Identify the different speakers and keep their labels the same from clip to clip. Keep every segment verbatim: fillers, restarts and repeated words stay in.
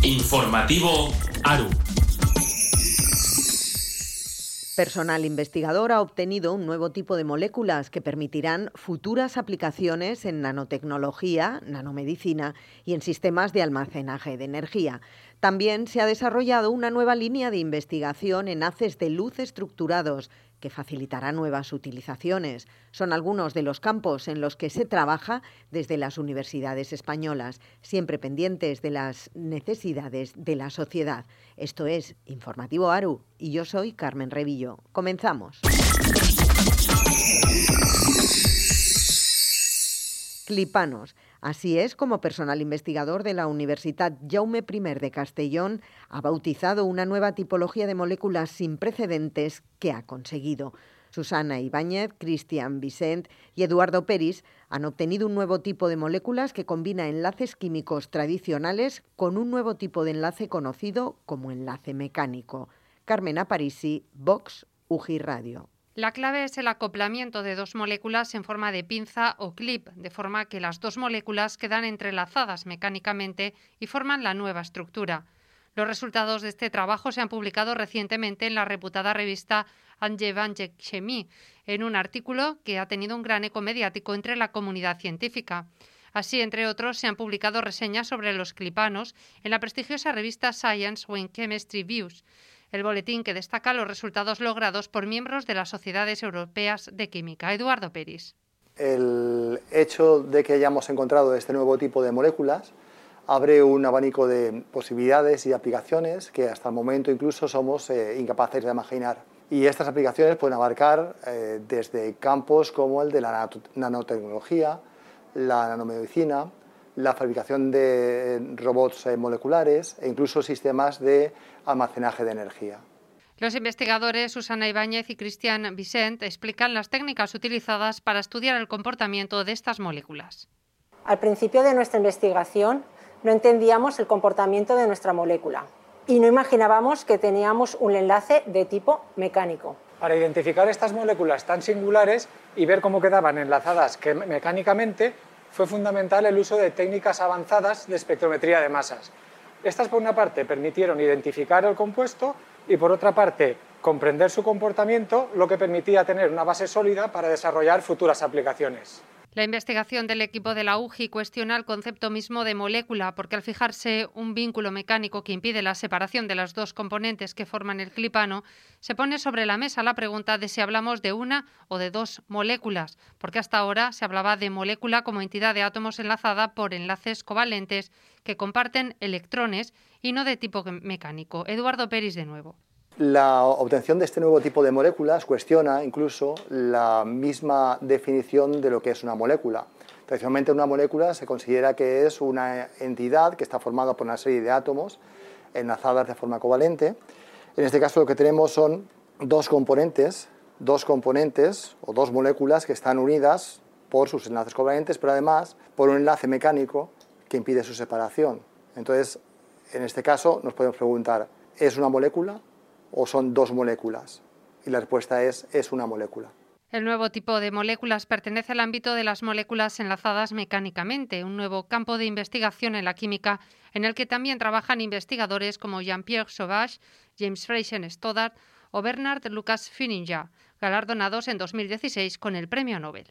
Speaker 1: Informativo ARU.
Speaker 2: Personal investigador ha obtenido un nuevo tipo de moléculas que permitirán futuras aplicaciones en nanotecnología, nanomedicina y en sistemas de almacenaje de energía. También se ha desarrollado una nueva línea de investigación en haces de luz estructurados que facilitará nuevas utilizaciones. Son algunos de los campos en los que se trabaja desde las universidades españolas, siempre pendientes de las necesidades de la sociedad. Esto es Informativo ARU y yo soy Carmen Revillo. Comenzamos. Clipanos. Así es como personal investigador de la Universitat Jaume I de Castellón ha bautizado una nueva tipología de moléculas sin precedentes que ha conseguido. Susana Ibáñez, Cristian Vicent y Eduardo Peris han obtenido un nuevo tipo de moléculas que combina enlaces químicos tradicionales con un nuevo tipo de enlace conocido como enlace mecánico. Carmen Aparici, Vox, U J I Radio.
Speaker 3: La clave es el acoplamiento de dos moléculas en forma de pinza o clip, de forma que las dos moléculas quedan entrelazadas mecánicamente y forman la nueva estructura. Los resultados de este trabajo se han publicado recientemente en la reputada revista Angewandte Chemie, en un artículo que ha tenido un gran eco mediático entre la comunidad científica. Así, entre otros, se han publicado reseñas sobre los clipanos en la prestigiosa revista Science o en Chemistry Views, el boletín que destaca los resultados logrados por miembros de las sociedades europeas de química. Eduardo Peris.
Speaker 4: El hecho de que hayamos encontrado este nuevo tipo de moléculas abre un abanico de posibilidades y aplicaciones que hasta el momento incluso somos eh, incapaces de imaginar. Y estas aplicaciones pueden abarcar eh, desde campos como el de la nanotecnología, la nanomedicina, la fabricación de robots eh, moleculares e incluso sistemas de almacenaje de energía.
Speaker 3: Los investigadores Susana Ibáñez y Cristian Vicent explican las técnicas utilizadas para estudiar el comportamiento de estas moléculas.
Speaker 5: Al principio de nuestra investigación no entendíamos el comportamiento de nuestra molécula y no imaginábamos que teníamos un enlace de tipo mecánico.
Speaker 6: Para identificar estas moléculas tan singulares y ver cómo quedaban enlazadas mecánicamente, fue fundamental el uso de técnicas avanzadas de espectrometría de masas. Estas, por una parte, permitieron identificar el compuesto y, por otra parte, comprender su comportamiento, lo que permitía tener una base sólida para desarrollar futuras aplicaciones.
Speaker 3: La investigación del equipo de la U J I cuestiona el concepto mismo de molécula, porque al fijarse un vínculo mecánico que impide la separación de las dos componentes que forman el clipano, se pone sobre la mesa la pregunta de si hablamos de una o de dos moléculas, porque hasta ahora se hablaba de molécula como entidad de átomos enlazada por enlaces covalentes que comparten electrones y no de tipo mecánico. Eduardo Peris de nuevo.
Speaker 4: La obtención de este nuevo tipo de moléculas cuestiona incluso la misma definición de lo que es una molécula. Tradicionalmente una molécula se considera que es una entidad que está formada por una serie de átomos enlazadas de forma covalente. En este caso lo que tenemos son dos componentes, dos componentes o dos moléculas que están unidas por sus enlaces covalentes, pero además por un enlace mecánico que impide su separación. Entonces, en este caso nos podemos preguntar, ¿es una molécula o son dos moléculas? Y la respuesta es, es una molécula.
Speaker 3: El nuevo tipo de moléculas pertenece al ámbito de las moléculas enlazadas mecánicamente, un nuevo campo de investigación en la química en el que también trabajan investigadores como Jean-Pierre Sauvage, James Fraser Stoddart o Bernard Lucas Finninger, galardonados en dos mil dieciséis con el Premio Nobel.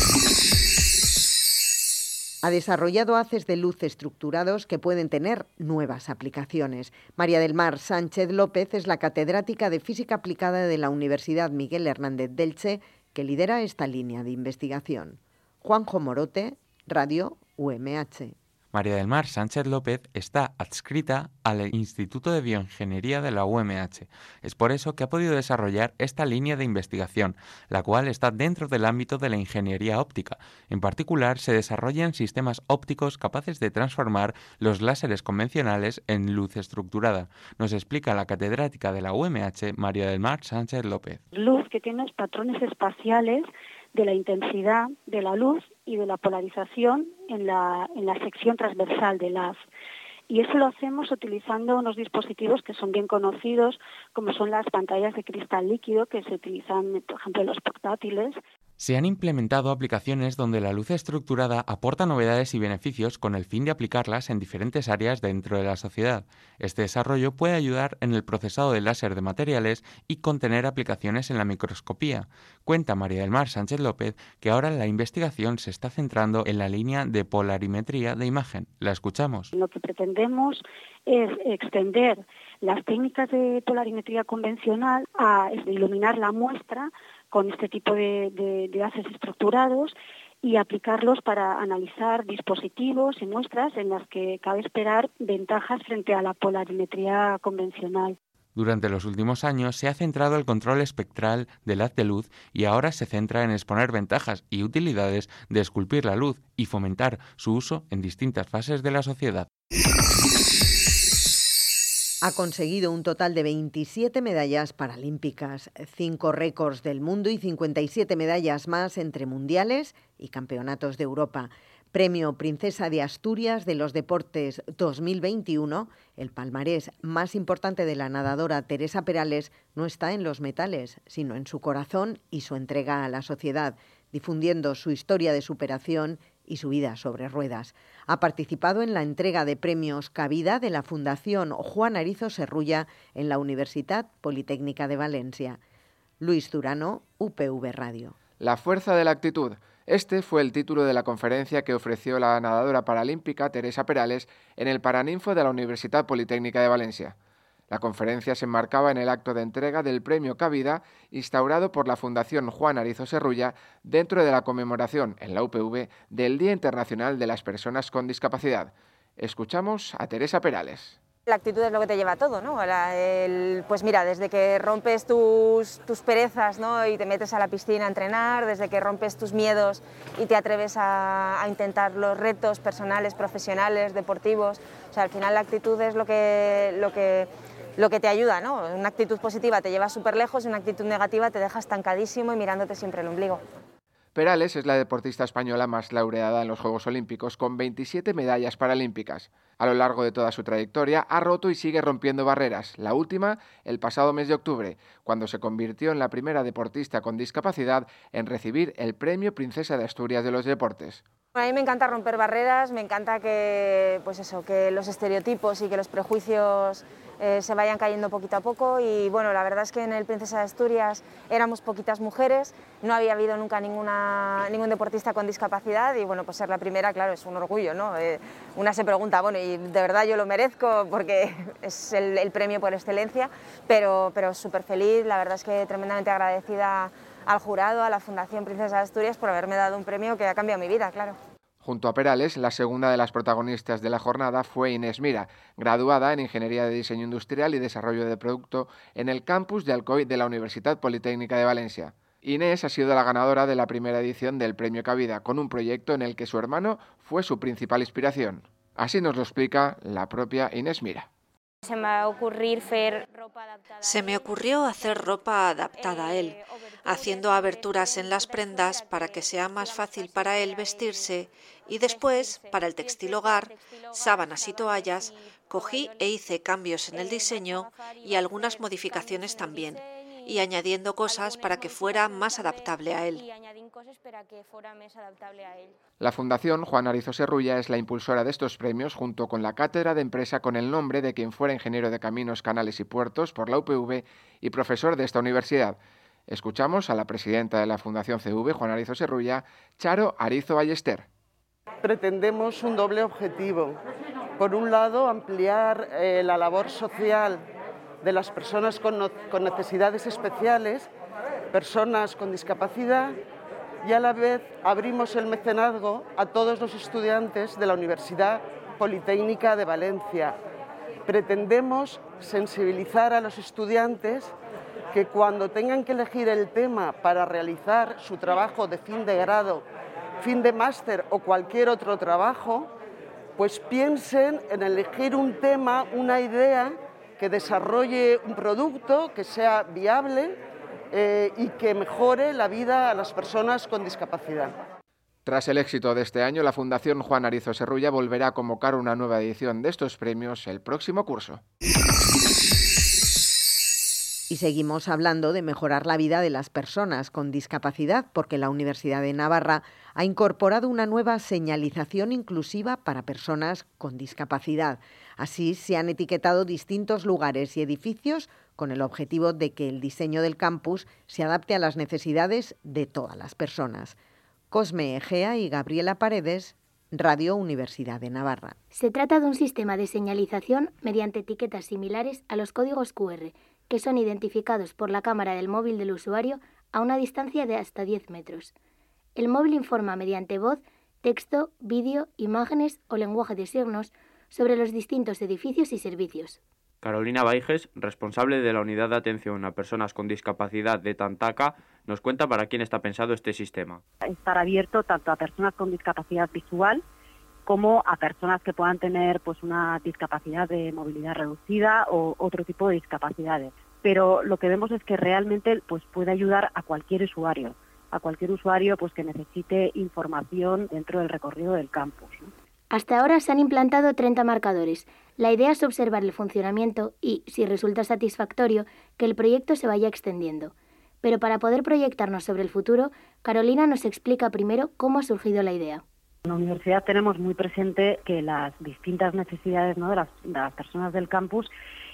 Speaker 2: Ha desarrollado haces de luz estructurados que pueden tener nuevas aplicaciones. María del Mar Sánchez López es la catedrática de Física Aplicada de la Universidad Miguel Hernández de Elche, que lidera esta línea de investigación. Juanjo Morote, Radio U M H.
Speaker 7: María del Mar Sánchez López está adscrita al Instituto de Bioingeniería de la U M H. Es por eso que ha podido desarrollar esta línea de investigación, la cual está dentro del ámbito de la ingeniería óptica. En particular, se desarrollan sistemas ópticos capaces de transformar los láseres convencionales en luz estructurada. Nos explica la catedrática de la U M H, María del Mar Sánchez López.
Speaker 8: Luz que tiene patrones espaciales de la intensidad de la luz y de la polarización en la, en la sección transversal del haz. Y eso lo hacemos utilizando unos dispositivos que son bien conocidos, como son las pantallas de cristal líquido que se utilizan, por ejemplo, en los portátiles.
Speaker 7: Se han implementado aplicaciones donde la luz estructurada aporta novedades y beneficios con el fin de aplicarlas en diferentes áreas dentro de la sociedad. Este desarrollo puede ayudar en el procesado de láser de materiales y contener aplicaciones en la microscopía. Cuenta María del Mar Sánchez López que ahora la investigación se está centrando en la línea de polarimetría de imagen. La escuchamos.
Speaker 8: Lo que pretendemos es extender las técnicas de polarimetría convencional a iluminar la muestra con este tipo de, de, de láseres estructurados y aplicarlos para analizar dispositivos y muestras en las que cabe esperar ventajas frente a la polarimetría convencional.
Speaker 7: Durante los últimos años se ha centrado el control espectral del haz de luz y ahora se centra en exponer ventajas y utilidades de esculpir la luz y fomentar su uso en distintas fases de la sociedad.
Speaker 2: Ha conseguido un total de veintisiete medallas paralímpicas, cinco récords del mundo y cincuenta y siete medallas más entre mundiales y campeonatos de Europa. Premio Princesa de Asturias de los Deportes dos mil veintiuno, el palmarés más importante de la nadadora Teresa Perales no está en los metales, sino en su corazón y su entrega a la sociedad, difundiendo su historia de superación y su vida sobre ruedas. Ha participado en la entrega de premios Cabida de la Fundación Juan Arizo Serrulla en la Universidad Politécnica de Valencia. Luis Durano, U P V Radio.
Speaker 1: La fuerza de la actitud. Este fue el título de la conferencia que ofreció la nadadora paralímpica Teresa Perales en el Paraninfo de la Universidad Politécnica de Valencia. La conferencia se enmarcaba en el acto de entrega del Premio Cabida instaurado por la Fundación Juan Arizo Serrulla dentro de la conmemoración en la U P V del Día Internacional de las Personas con Discapacidad. Escuchamos a Teresa Perales.
Speaker 9: La actitud es lo que te lleva a todo, ¿no? La, el, pues mira, desde que rompes tus, tus perezas, ¿no? Y te metes a la piscina a entrenar, desde que rompes tus miedos y te atreves a, a intentar los retos personales, profesionales, deportivos. O sea, al final la actitud es lo que, lo que, lo que te ayuda, ¿no? Una actitud positiva te lleva súper lejos y una actitud negativa te deja estancadísimo y mirándote siempre el ombligo.
Speaker 1: Perales es la deportista española más laureada en los Juegos Olímpicos, con veintisiete medallas paralímpicas. A lo largo de toda su trayectoria ha roto y sigue rompiendo barreras, la última el pasado mes de octubre, cuando se convirtió en la primera deportista con discapacidad en recibir el Premio Princesa de Asturias de los Deportes.
Speaker 9: A mí me encanta romper barreras, me encanta que, pues eso, que los estereotipos y que los prejuicios eh, se vayan cayendo poquito a poco y bueno, la verdad es que en el Princesa de Asturias éramos poquitas mujeres, no había habido nunca ninguna, ningún deportista con discapacidad y bueno, pues ser la primera, claro, es un orgullo, ¿no? Eh, una se pregunta, bueno, y de verdad yo lo merezco porque es el, el premio por excelencia, pero, pero súper feliz, la verdad es que tremendamente agradecida al jurado, a la Fundación Princesa de Asturias por haberme dado un premio que ha cambiado mi vida, claro.
Speaker 1: Junto a Perales, la segunda de las protagonistas de la jornada fue Inés Mira, graduada en Ingeniería de Diseño Industrial y Desarrollo de Producto en el campus de Alcoy de la Universidad Politécnica de Valencia. Inés ha sido la ganadora de la primera edición del Premio Cabida, con un proyecto en el que su hermano fue su principal inspiración. Así nos lo explica la propia Inés Mira.
Speaker 10: Se me ocurrir hacer ropa adaptada.
Speaker 11: Se me ocurrió hacer ropa adaptada a él, haciendo aberturas en las prendas para que sea más fácil para él vestirse y después, para el textil hogar, sábanas y toallas, cogí e hice cambios en el diseño y algunas modificaciones también, y añadiendo cosas para que fuera más adaptable a él.
Speaker 1: La Fundación Juan Arizo Serrulla es la impulsora de estos premios junto con la cátedra de empresa con el nombre de quien fuera ingeniero de caminos, canales y puertos por la U P V y profesor de esta universidad. Escuchamos a la presidenta de la Fundación C V, Juan Arizo Serrulla, Charo Arizo Ballester.
Speaker 12: Pretendemos un doble objetivo. Por un lado, ampliar eh, la labor social de las personas con, no, con necesidades especiales, personas con discapacidad, y a la vez abrimos el mecenazgo a todos los estudiantes de la Universidad Politécnica de Valencia. Pretendemos sensibilizar a los estudiantes que cuando tengan que elegir el tema para realizar su trabajo de fin de grado, fin de máster o cualquier otro trabajo, pues piensen en elegir un tema, una idea que desarrolle un producto que sea viable eh, y que mejore la vida a las personas con discapacidad.
Speaker 1: Tras el éxito de este año, la Fundación Juan Arizo Serrulla volverá a convocar una nueva edición de estos premios el próximo curso.
Speaker 2: Y seguimos hablando de mejorar la vida de las personas con discapacidad, porque la Universidad de Navarra ha incorporado una nueva señalización inclusiva para personas con discapacidad. Así se han etiquetado distintos lugares y edificios con el objetivo de que el diseño del campus se adapte a las necesidades de todas las personas. Cosme Egea y Gabriela Paredes, Radio Universidad de Navarra.
Speaker 13: Se trata de un sistema de señalización mediante etiquetas similares a los códigos cu erre, que son identificados por la cámara del móvil del usuario a una distancia de hasta diez metros. El móvil informa mediante voz, texto, vídeo, imágenes o lenguaje de signos sobre los distintos edificios y servicios.
Speaker 14: Carolina Baiges, responsable de la Unidad de Atención a Personas con Discapacidad de Tantaca, nos cuenta para quién está pensado este sistema.
Speaker 15: Estar abierto tanto a personas con discapacidad visual como a personas que puedan tener pues una discapacidad de movilidad reducida o otro tipo de discapacidades. Pero lo que vemos es que realmente pues puede ayudar a cualquier usuario, a cualquier usuario pues que necesite información dentro del recorrido del campus, ¿no?
Speaker 13: Hasta ahora se han implantado treinta marcadores. La idea es observar el funcionamiento y, si resulta satisfactorio, que el proyecto se vaya extendiendo. Pero para poder proyectarnos sobre el futuro, Carolina nos explica primero cómo ha surgido la idea.
Speaker 15: En la universidad tenemos muy presente que las distintas necesidades, ¿no?, de, las, de las personas del campus,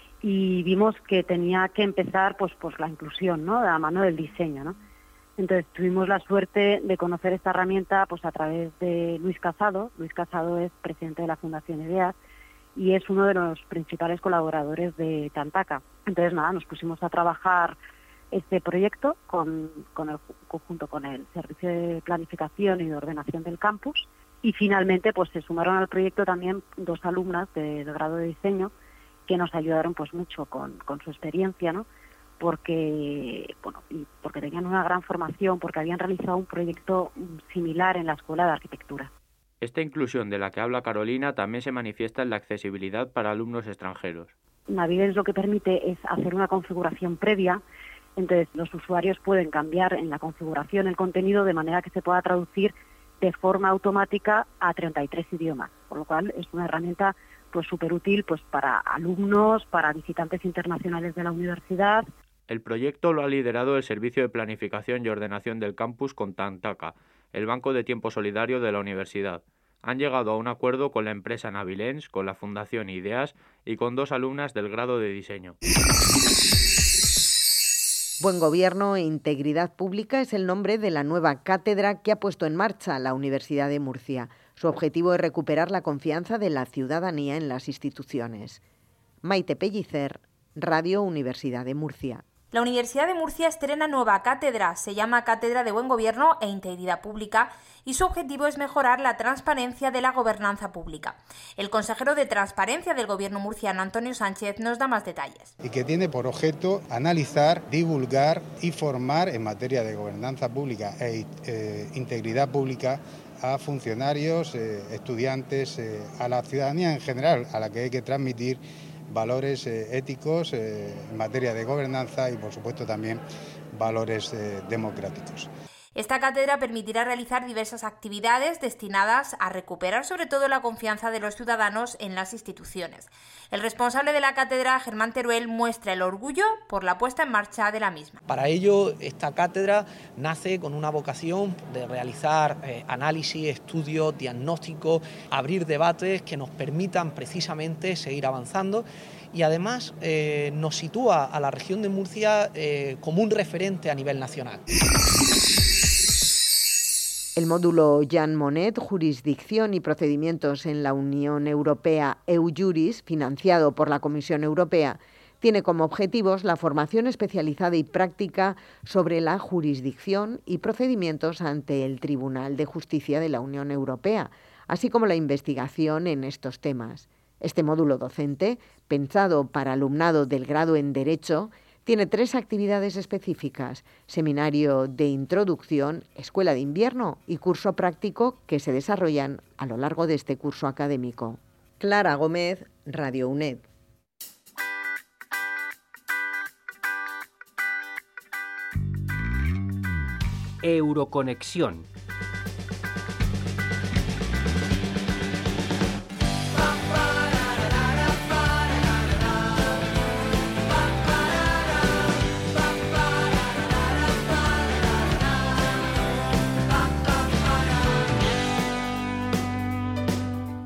Speaker 15: y vimos que tenía que empezar pues, pues la inclusión, ¿no?, de la mano del diseño, ¿no? Entonces tuvimos la suerte de conocer esta herramienta pues a través de Luis Casado. Luis Casado es presidente de la Fundación IDEAS y es uno de los principales colaboradores de Tantaca. Entonces nada, nos pusimos a trabajar este proyecto con, con el, junto con el Servicio de Planificación y de Ordenación del Campus, y finalmente pues se sumaron al proyecto también dos alumnas de, de grado de diseño que nos ayudaron pues mucho con, con su experiencia, ¿no?, porque bueno y porque tenían una gran formación, porque habían realizado un proyecto similar en la Escuela de Arquitectura.
Speaker 14: Esta inclusión de la que habla Carolina también se manifiesta en la accesibilidad para alumnos extranjeros.
Speaker 15: Navidex lo que permite es hacer una configuración previa, entonces los usuarios pueden cambiar en la configuración el contenido de manera que se pueda traducir de forma automática a treinta y tres idiomas, por lo cual es una herramienta pues súper útil pues para alumnos, para visitantes internacionales de la universidad.
Speaker 14: El proyecto lo ha liderado el Servicio de Planificación y Ordenación del Campus con Tantaca, el Banco de Tiempo Solidario de la universidad. Han llegado a un acuerdo con la empresa Navilens, con la Fundación IDEAS y con dos alumnas del grado de diseño.
Speaker 2: Buen Gobierno e Integridad Pública es el nombre de la nueva cátedra que ha puesto en marcha la Universidad de Murcia. Su objetivo es recuperar la confianza de la ciudadanía en las instituciones. Maite Pellicer, Radio Universidad de Murcia.
Speaker 16: La Universidad de Murcia estrena nueva cátedra, se llama Cátedra de Buen Gobierno e Integridad Pública y su objetivo es mejorar la transparencia de la gobernanza pública. El consejero de Transparencia del Gobierno murciano, Antonio Sánchez, nos da más detalles.
Speaker 17: Y que tiene por objeto analizar, divulgar y formar en materia de gobernanza pública e eh, integridad pública a funcionarios, eh, estudiantes, eh, a la ciudadanía en general, a la que hay que transmitir valores eh, éticos eh, en materia de gobernanza y, por supuesto, también valores eh, democráticos.
Speaker 16: Esta cátedra permitirá realizar diversas actividades destinadas a recuperar sobre todo la confianza de los ciudadanos en las instituciones. El responsable de la cátedra, Germán Teruel, muestra el orgullo por la puesta en marcha de la misma.
Speaker 18: Para ello, esta cátedra nace con una vocación de realizar eh, análisis, estudios, diagnósticos, abrir debates que nos permitan precisamente seguir avanzando y además eh, nos sitúa a la región de Murcia eh, como un referente a nivel nacional.
Speaker 2: El módulo Jean Monnet, Jurisdicción y Procedimientos en la Unión Europea EUJuris, financiado por la Comisión Europea, tiene como objetivos la formación especializada y práctica sobre la jurisdicción y procedimientos ante el Tribunal de Justicia de la Unión Europea, así como la investigación en estos temas. Este módulo docente, pensado para alumnado del grado en Derecho, tiene tres actividades específicas: seminario de introducción, escuela de invierno y curso práctico que se desarrollan a lo largo de este curso académico. Clara Gómez, Radio UNED.
Speaker 19: Euroconexión.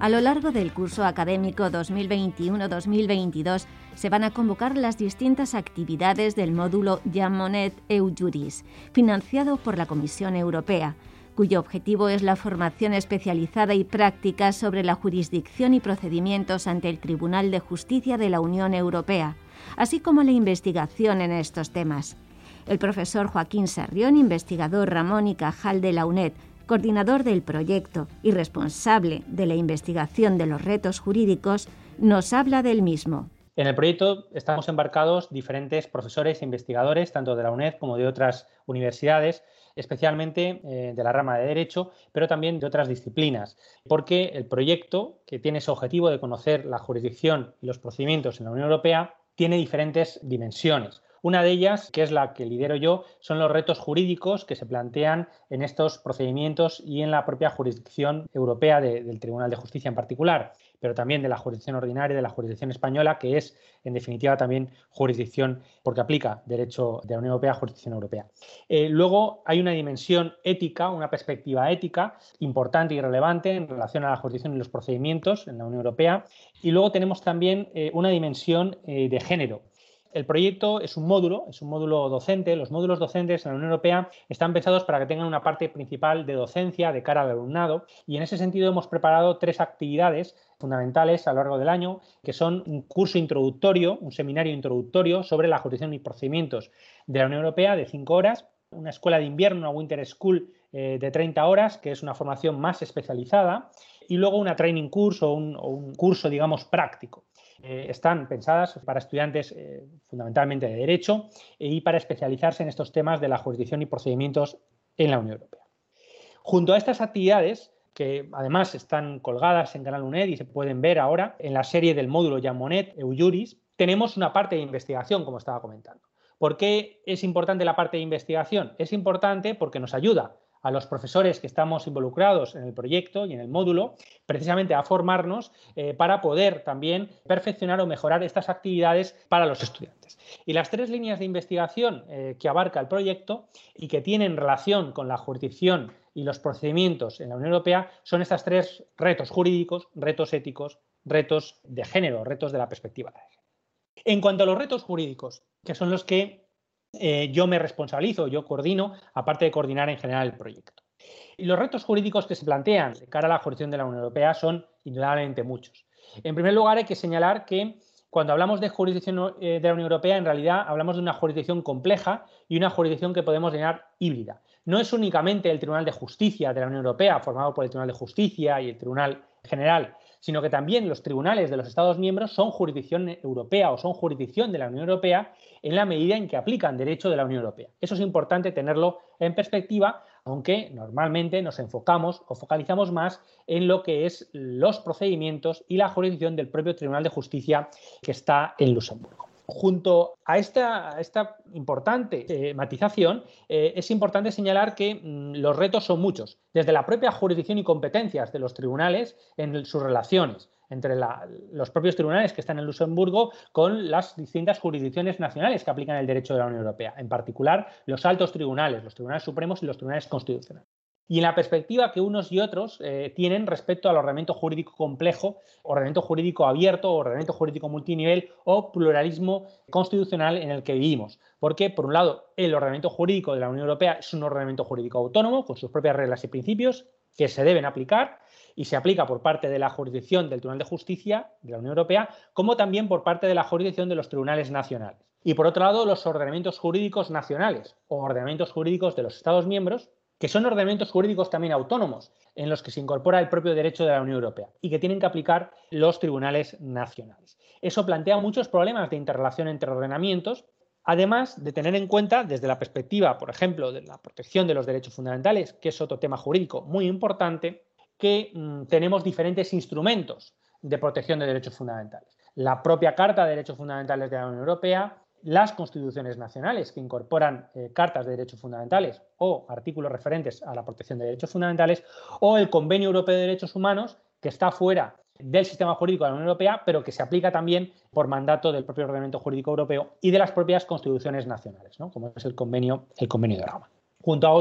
Speaker 19: A lo largo del curso académico dos mil veintiuno dos mil veintidós se van a convocar las distintas actividades del módulo Jean Monnet Eu Juris, financiado por la Comisión Europea, cuyo objetivo es la formación especializada y práctica sobre la jurisdicción y procedimientos ante el Tribunal de Justicia de la Unión Europea, así como la investigación en estos temas. El profesor Joaquín Sarrión, investigador Ramón y Cajal de la UNED, coordinador del proyecto y responsable de la investigación de los retos jurídicos, nos habla del mismo.
Speaker 20: En el proyecto estamos embarcados diferentes profesores e investigadores, tanto de la UNED como de otras universidades, especialmente eh, de la rama de Derecho, pero también de otras disciplinas, porque el proyecto, que tiene ese objetivo de conocer la jurisdicción y los procedimientos en la Unión Europea, tiene diferentes dimensiones. Una de ellas, que es la que lidero yo, son los retos jurídicos que se plantean en estos procedimientos y en la propia jurisdicción europea de, del Tribunal de Justicia en particular, pero también de la jurisdicción ordinaria de la jurisdicción española, que es, en definitiva, también jurisdicción porque aplica derecho de la Unión Europea a jurisdicción europea. Eh, luego hay una dimensión ética, una perspectiva ética importante y relevante en relación a la jurisdicción y los procedimientos en la Unión Europea. Y luego tenemos también eh, una dimensión eh, de género. El proyecto es un módulo, es un módulo docente. Los módulos docentes en la Unión Europea están pensados para que tengan una parte principal de docencia de cara al alumnado, y en ese sentido hemos preparado tres actividades fundamentales a lo largo del año, que son un curso introductorio, un seminario introductorio sobre la jurisdicción y procedimientos de la Unión Europea de cinco horas, una escuela de invierno, una Winter School eh, de treinta horas, que es una formación más especializada, y luego una training course o un, o un curso, digamos, práctico. Eh, están pensadas para estudiantes eh, fundamentalmente de Derecho eh, y para especializarse en estos temas de la jurisdicción y procedimientos en la Unión Europea. Junto a estas actividades, que además están colgadas en Canal UNED y se pueden ver ahora en la serie del módulo Jean Monnet Eu Juris, tenemos una parte de investigación, como estaba comentando. ¿Por qué es importante la parte de investigación? Es importante porque nos ayuda a los profesores que estamos involucrados en el proyecto y en el módulo, precisamente a formarnos eh, para poder también perfeccionar o mejorar estas actividades para los estudiantes. Y las tres líneas de investigación eh, que abarca el proyecto y que tienen relación con la jurisdicción y los procedimientos en la Unión Europea son estas tres retos jurídicos, retos éticos, retos de género, retos de la perspectiva de género. En cuanto a los retos jurídicos, que son los que Eh, yo me responsabilizo, yo coordino, aparte de coordinar en general el proyecto. Y los retos jurídicos que se plantean de cara a la jurisdicción de la Unión Europea son indudablemente muchos. En primer lugar, hay que señalar que cuando hablamos de jurisdicción eh, de la Unión Europea, en realidad hablamos de una jurisdicción compleja y una jurisdicción que podemos llamar híbrida. No es únicamente el Tribunal de Justicia de la Unión Europea, formado por el Tribunal de Justicia y el Tribunal General, sino que también los tribunales de los Estados miembros son jurisdicción europea o son jurisdicción de la Unión Europea en la medida en que aplican derecho de la Unión Europea. Eso es importante tenerlo en perspectiva, aunque normalmente nos enfocamos o focalizamos más en lo que es los procedimientos y la jurisdicción del propio Tribunal de Justicia que está en Luxemburgo. Junto a esta, a esta importante eh, matización, eh, es importante señalar que mmm, los retos son muchos, desde la propia jurisdicción y competencias de los tribunales en sus relaciones entre la, los propios tribunales que están en Luxemburgo con las distintas jurisdicciones nacionales que aplican el derecho de la Unión Europea, en particular los altos tribunales, los tribunales supremos y los tribunales constitucionales. Y en la perspectiva que unos y otros eh, tienen respecto al ordenamiento jurídico complejo, ordenamiento jurídico abierto, ordenamiento jurídico multinivel o pluralismo constitucional en el que vivimos. Porque, por un lado, el ordenamiento jurídico de la Unión Europea es un ordenamiento jurídico autónomo, con sus propias reglas y principios que se deben aplicar, y se aplica por parte de la jurisdicción del Tribunal de Justicia de la Unión Europea, como también por parte de la jurisdicción de los tribunales nacionales. Y, por otro lado, los ordenamientos jurídicos nacionales o ordenamientos jurídicos de los Estados miembros, que son ordenamientos jurídicos también autónomos, en los que se incorpora el propio derecho de la Unión Europea y que tienen que aplicar los tribunales nacionales. Eso plantea muchos problemas de interrelación entre ordenamientos, además de tener en cuenta, desde la perspectiva, por ejemplo, de la protección de los derechos fundamentales, que es otro tema jurídico muy importante, que mmm, tenemos diferentes instrumentos de protección de derechos fundamentales. La propia Carta de Derechos Fundamentales de la Unión Europea, las constituciones nacionales que incorporan eh, cartas de derechos fundamentales o artículos referentes a la protección de derechos fundamentales, o el Convenio Europeo de Derechos Humanos, que está fuera del sistema jurídico de la Unión Europea, pero que se aplica también por mandato del propio ordenamiento jurídico europeo y de las propias constituciones nacionales, ¿no? Como es el convenio, el convenio de Roma, junto a otros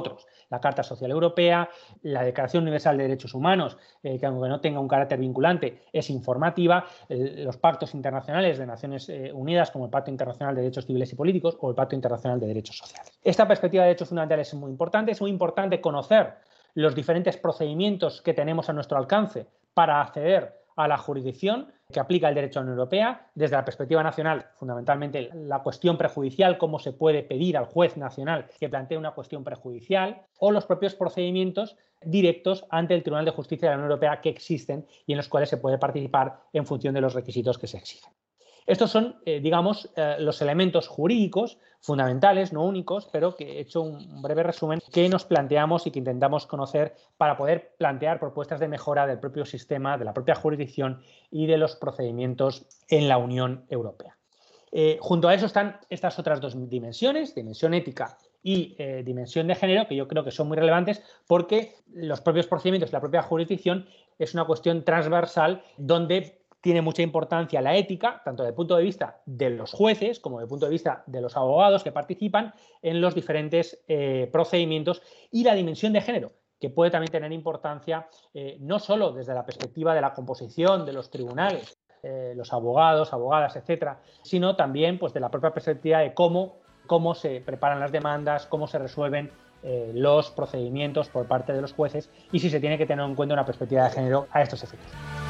Speaker 20: la Carta Social Europea, la Declaración Universal de Derechos Humanos, eh, que aunque no tenga un carácter vinculante, es informativa, eh, los pactos internacionales de Naciones eh, Unidas, como el Pacto Internacional de Derechos Civiles y Políticos o el Pacto Internacional de Derechos Sociales. Esta perspectiva de derechos fundamentales es muy importante, es muy importante conocer los diferentes procedimientos que tenemos a nuestro alcance para acceder a la jurisdicción que aplica el derecho de la Unión Europea, desde la perspectiva nacional, fundamentalmente la cuestión prejudicial, cómo se puede pedir al juez nacional que plantee una cuestión prejudicial, o los propios procedimientos directos ante el Tribunal de Justicia de la Unión Europea que existen y en los cuales se puede participar en función de los requisitos que se exigen. Estos son, eh, digamos, eh, los elementos jurídicos fundamentales, no únicos, pero que he hecho un breve resumen que nos planteamos y que intentamos conocer para poder plantear propuestas de mejora del propio sistema, de la propia jurisdicción y de los procedimientos en la Unión Europea. Eh, junto a eso están estas otras dos dimensiones, dimensión ética y eh, dimensión de género, que yo creo que son muy relevantes porque los propios procedimientos, la propia jurisdicción es una cuestión transversal donde tiene mucha importancia la ética, tanto desde el punto de vista de los jueces como desde el punto de vista de los abogados que participan en los diferentes eh, procedimientos, y la dimensión de género, que puede también tener importancia eh, no solo desde la perspectiva de la composición de los tribunales, eh, los abogados, abogadas, etcétera, sino también pues, de la propia perspectiva de cómo, cómo se preparan las demandas, cómo se resuelven eh, los procedimientos por parte de los jueces y si se tiene que tener en cuenta una perspectiva de género a estos efectos.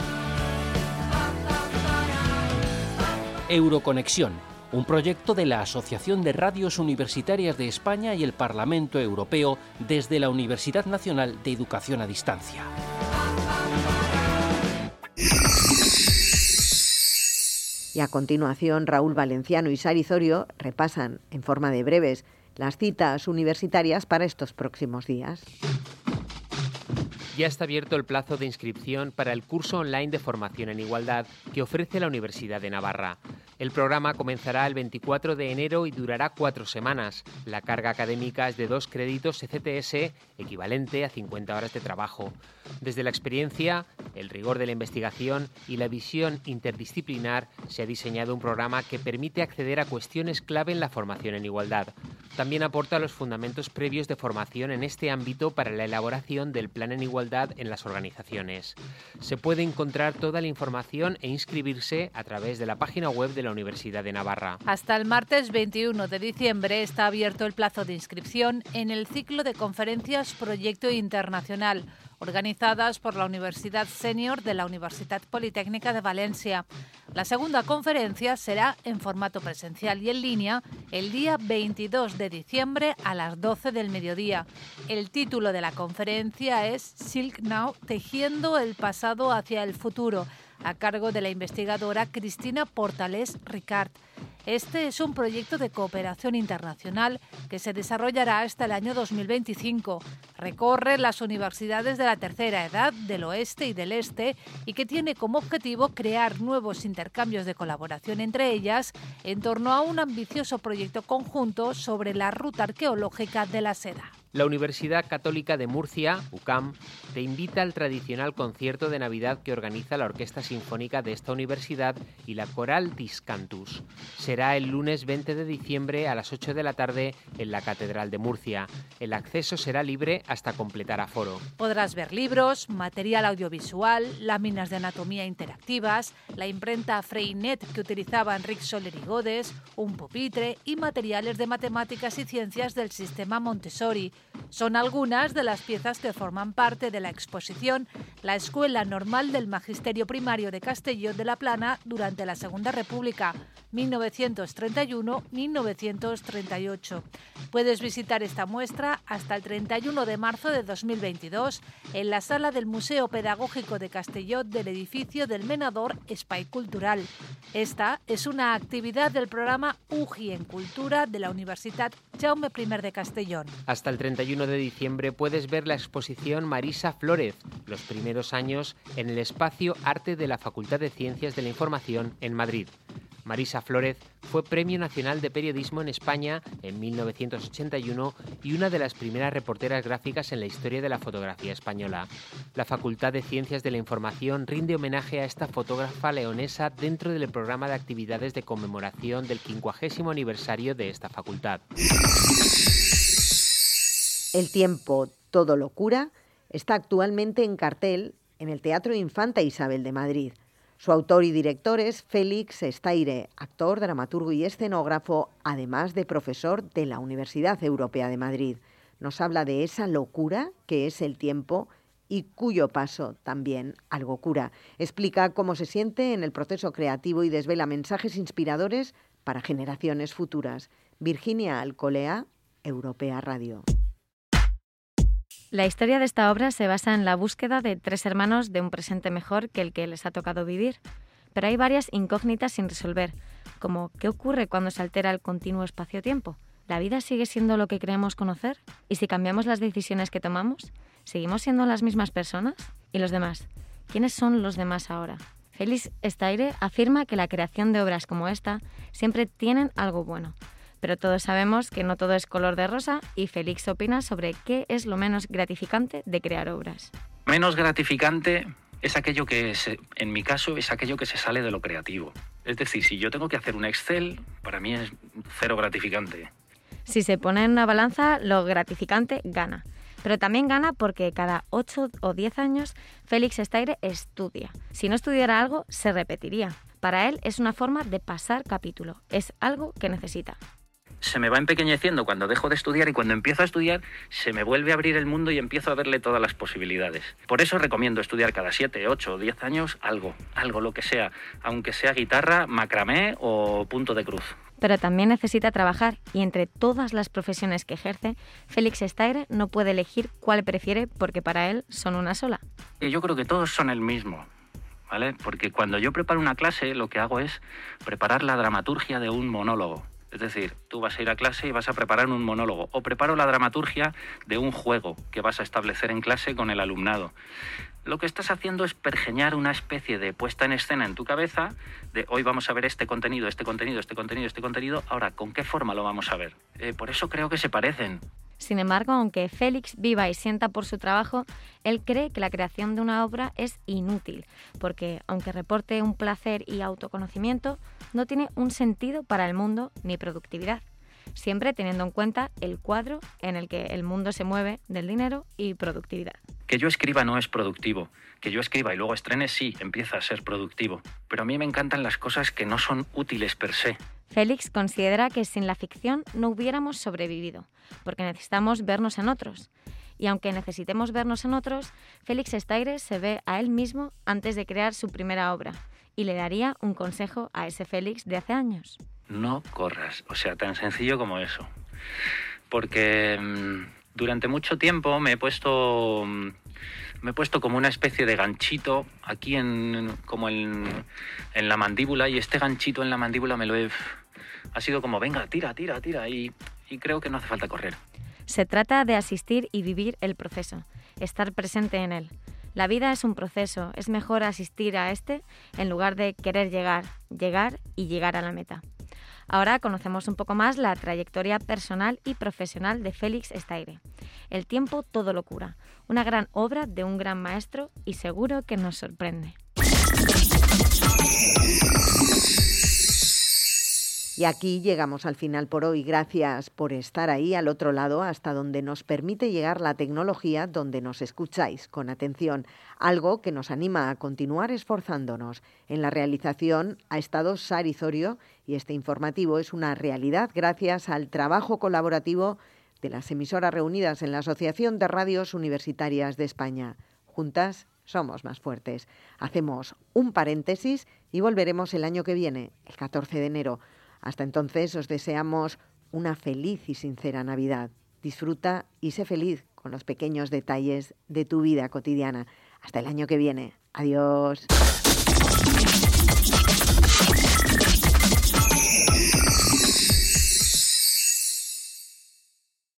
Speaker 21: Euroconexión, un proyecto de la Asociación de Radios Universitarias de España y el Parlamento Europeo desde la Universidad Nacional de Educación a Distancia.
Speaker 2: Y a continuación, Raúl Valenciano y Sari Zorio repasan, en forma de breves, las citas universitarias para estos próximos días.
Speaker 22: Ya está abierto el plazo de inscripción para el curso online de formación en igualdad que ofrece la Universidad de Navarra. El programa comenzará el veinticuatro de enero y durará cuatro semanas. La carga académica es de dos créditos E C T S, equivalente a cincuenta horas de trabajo. Desde la experiencia, el rigor de la investigación y la visión interdisciplinar, se ha diseñado un programa que permite acceder a cuestiones clave en la formación en igualdad. También aporta los fundamentos previos de formación en este ámbito para la elaboración del plan en igualdad en las organizaciones. Se puede encontrar toda la información e inscribirse a través de la página web de la Universidad de Navarra.
Speaker 23: Hasta el martes veintiuno de diciembre está abierto el plazo de inscripción en el ciclo de conferencias Proyecto Internacional, organizadas por la Universidad Senior de la Universitat Politécnica de Valencia. La segunda conferencia será en formato presencial y en línea el día veintidós de diciembre a las doce del mediodía. El título de la conferencia es Silk Now, tejiendo el pasado hacia el futuro, a cargo de la investigadora Cristina Portales Ricard. Este es un proyecto de cooperación internacional que se desarrollará hasta el año dos mil veinticinco. Recorre las universidades de la tercera edad, del oeste y del este, y que tiene como objetivo crear nuevos intercambios de colaboración entre ellas en torno a un ambicioso proyecto conjunto sobre la ruta arqueológica de la seda.
Speaker 22: La Universidad Católica de Murcia, U C A M, te invita al tradicional concierto de Navidad que organiza la Orquesta Sinfónica de esta universidad y la Coral Discantus. Será el lunes veinte de diciembre a las ocho de la tarde en la Catedral de Murcia. El acceso será libre hasta completar aforo.
Speaker 23: Podrás ver libros, material audiovisual, láminas de anatomía interactivas, la imprenta Freinet que utilizaba Enric Soler y Godes, un pupitre y materiales de matemáticas y ciencias del sistema Montessori. Son algunas de las piezas que forman parte de la exposición La Escuela Normal del Magisterio Primario de Castelló de la Plana durante la Segunda República, mil novecientos treinta y uno a mil novecientos treinta y ocho. Puedes visitar esta muestra hasta el treinta y uno de marzo de dos mil veintidós en la sala del Museo Pedagógico de Castelló del edificio del Menador Espai Cultural. Esta es una actividad del programa U G I en Cultura de la Universitat Jaume primer de Castellón.
Speaker 22: Hasta el treinta y uno de diciembre puedes ver la exposición Marisa Flórez, los primeros años en el espacio Arte de la Facultad de Ciencias de la Información en Madrid. Marisa Flórez fue Premio Nacional de Periodismo en España en mil novecientos ochenta y uno y una de las primeras reporteras gráficas en la historia de la fotografía española. La Facultad de Ciencias de la Información rinde homenaje a esta fotógrafa leonesa dentro del programa de actividades de conmemoración del quincuagésimo aniversario de esta facultad.
Speaker 2: El tiempo todo lo cura está actualmente en cartel en el Teatro Infanta Isabel de Madrid. Su autor y director es Félix Estaire, actor, dramaturgo y escenógrafo, además de profesor de la Universidad Europea de Madrid. Nos habla de esa locura que es el tiempo y cuyo paso también algo cura. Explica cómo se siente en el proceso creativo y desvela mensajes inspiradores para generaciones futuras. Virginia Alcolea, Europea Radio.
Speaker 4: La historia de esta obra se basa en la búsqueda de tres hermanos de un presente mejor que el que les ha tocado vivir. Pero hay varias incógnitas sin resolver, como ¿qué ocurre cuando se altera el continuo espacio-tiempo? ¿La vida sigue siendo lo que creemos conocer? ¿Y si cambiamos las decisiones que tomamos? ¿Seguimos siendo las mismas personas? ¿Y los demás? ¿Quiénes son los demás ahora? Félix Estaire afirma que la creación de obras como esta siempre tienen algo bueno. Pero todos sabemos que no todo es color de rosa y Félix opina sobre qué es lo menos gratificante de crear obras.
Speaker 5: Menos gratificante es aquello que, se, en mi caso, es aquello que se sale de lo creativo. Es decir, si yo tengo que hacer un Excel, para mí es cero gratificante.
Speaker 4: Si se pone en una balanza, lo gratificante gana. Pero también gana porque cada ocho o diez años Félix Estaire estudia. Si no estudiara algo, se repetiría. Para él es una forma de pasar capítulo. Es algo que necesita.
Speaker 5: Se me va empequeñeciendo cuando dejo de estudiar y cuando empiezo a estudiar se me vuelve a abrir el mundo y empiezo a verle todas las posibilidades. Por eso recomiendo estudiar cada siete, ocho o diez años algo, algo lo que sea, aunque sea guitarra, macramé o punto de cruz.
Speaker 4: Pero también necesita trabajar y entre todas las profesiones que ejerce, Félix Estaire no puede elegir cuál prefiere porque para él son una sola.
Speaker 5: Y yo creo que todos son el mismo, ¿vale? Porque cuando yo preparo una clase lo que hago es preparar la dramaturgia de un monólogo. Es decir, tú vas a ir a clase y vas a preparar un monólogo. O preparo la dramaturgia de un juego que vas a establecer en clase con el alumnado. Lo que estás haciendo es pergeñar una especie de puesta en escena en tu cabeza de hoy vamos a ver este contenido, este contenido, este contenido, este contenido. Ahora, ¿con qué forma lo vamos a ver? Eh, por eso creo que se parecen.
Speaker 4: Sin embargo, aunque Félix viva y sienta por su trabajo, él cree que la creación de una obra es inútil, porque aunque reporte un placer y autoconocimiento, no tiene un sentido para el mundo ni productividad, siempre teniendo en cuenta el cuadro en el que el mundo se mueve del dinero y productividad.
Speaker 5: Que yo escriba no es productivo, que yo escriba y luego estrene sí, empieza a ser productivo, pero a mí me encantan las cosas que no son útiles per se.
Speaker 4: Félix considera que sin la ficción no hubiéramos sobrevivido, porque necesitamos vernos en otros. Y aunque necesitemos vernos en otros, Félix Estaire se ve a él mismo antes de crear su primera obra y le daría un consejo a ese Félix de hace años.
Speaker 5: No corras, o sea, tan sencillo como eso. Porque mmm, durante mucho tiempo me he puesto... Mmm, Me he puesto como una especie de ganchito aquí en, como en, en la mandíbula y este ganchito en la mandíbula me lo he... Ha sido como, venga, tira, tira, tira y, y creo que no hace falta correr.
Speaker 4: Se trata de asistir y vivir el proceso, estar presente en él. La vida es un proceso, es mejor asistir a este en lugar de querer llegar, llegar y llegar a la meta. Ahora conocemos un poco más la trayectoria personal y profesional de Félix Estaire. El tiempo todo lo cura, una gran obra de un gran maestro y seguro que nos sorprende.
Speaker 2: Y aquí llegamos al final por hoy. Gracias por estar ahí al otro lado hasta donde nos permite llegar la tecnología, donde nos escucháis con atención. Algo que nos anima a continuar esforzándonos. En la realización ha estado Sari Zorio y este informativo es una realidad gracias al trabajo colaborativo de las emisoras reunidas en la Asociación de Radios Universitarias de España. Juntas somos más fuertes. Hacemos un paréntesis y volveremos el año que viene, el catorce de enero. Hasta entonces os deseamos una feliz y sincera Navidad. Disfruta y sé feliz con los pequeños detalles de tu vida cotidiana. Hasta el año que viene. Adiós.